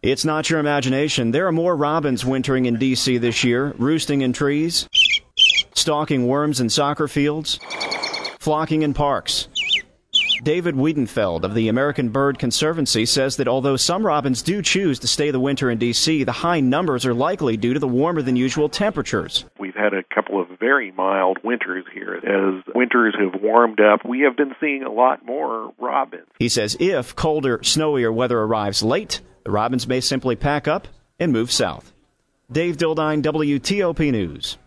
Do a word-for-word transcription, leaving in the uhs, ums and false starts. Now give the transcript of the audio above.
It's not your imagination. There are more robins wintering in D C this year, roosting in trees, stalking worms in soccer fields, flocking in parks. David Wiedenfeld of the American Bird Conservancy says that although some robins do choose to stay the winter in D C, the high numbers are likely due to the warmer-than-usual temperatures. We've had a couple of very mild winters here. As winters have warmed up, we have been seeing a lot more robins. He says if colder, snowier weather arrives late, the robins may simply pack up and move south. Dave Dildine, W T O P News.